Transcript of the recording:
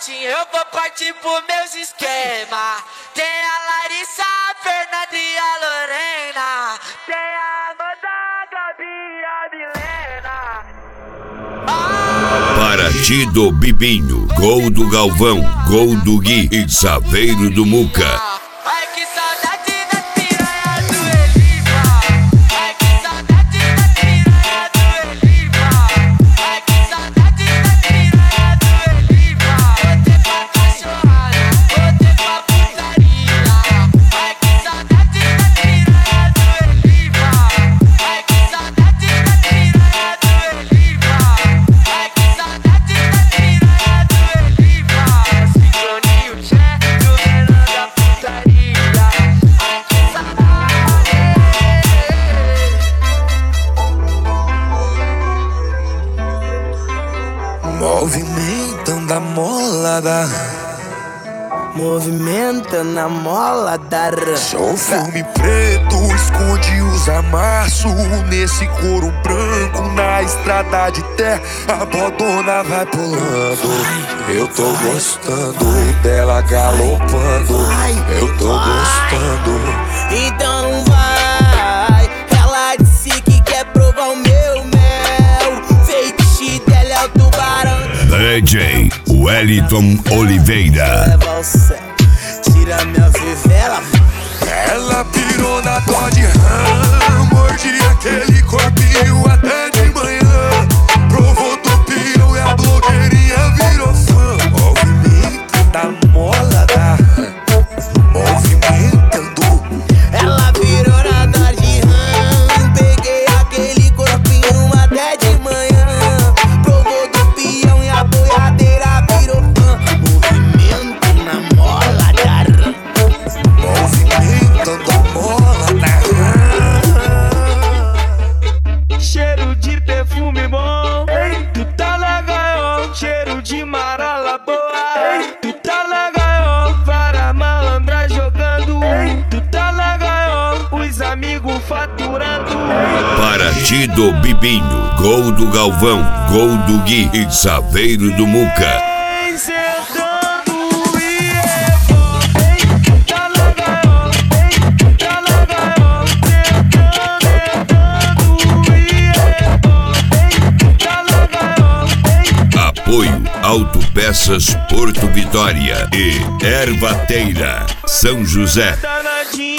assim eu vou partir pro meus esquema. Tem a Larissa, a Fernanda e a Lorena. Tem a Amanda, a Gabi e a Milena. Partido Bibinho, gol do Galvão, gol do Gui e Saveiro do Muca. Ai que saudade das piranha do Elipa. Ai que saudade das piranha do Elipa. Ai que saudade das piranha do Elipa. Botei pra cachorrada, botei pra putaria. Ai que saudade das piranha do Elipa. Ai que saudade das piranha do Elipa. Ai que saudade das piranha do Elipa. Sincroninho, tchê, do Renan da putaria. Ai que saudade. Movimentando a molada, Movimentando a mola da só o filme preto esconde os amassos. Nesse couro branco na estrada de terra, a bodona vai pulando. Eu tô gostando dela galopando. Eu tô gostando. Então vai, ela disse que quer provar o meu mel. Fetiche dela é o tubarão. DJ Wellington Oliveira. Leva o céu, tira minha fivela. Ela pirou na dó de rã, mordi aquele corpinho até de manhã. Provou do pirão e a blogueirinha virou fã. Movimento da mola da rã, movimentando. Ela virou na dor de rã. Peguei aquele corpinho até de manhã. Provou do peão e a boiadeira virou fã. Movimento na mola da rã. Movimentando a mola da rã. Cheiro de perfume bom, tu tá legal. Cheiro de marala boa, tu tá legal. Para malandra jogando, tu tá legal. Os amigos faturando. Partido Bibinho, gol do Galvão, gol do Gui e Saveiro do Muca. Vem sentando e é bom, tá legal, tá legal. Sentando e é bom, tá legal. Apoio Autopeças Porto Vitória e Ervateira São José. Danadinho.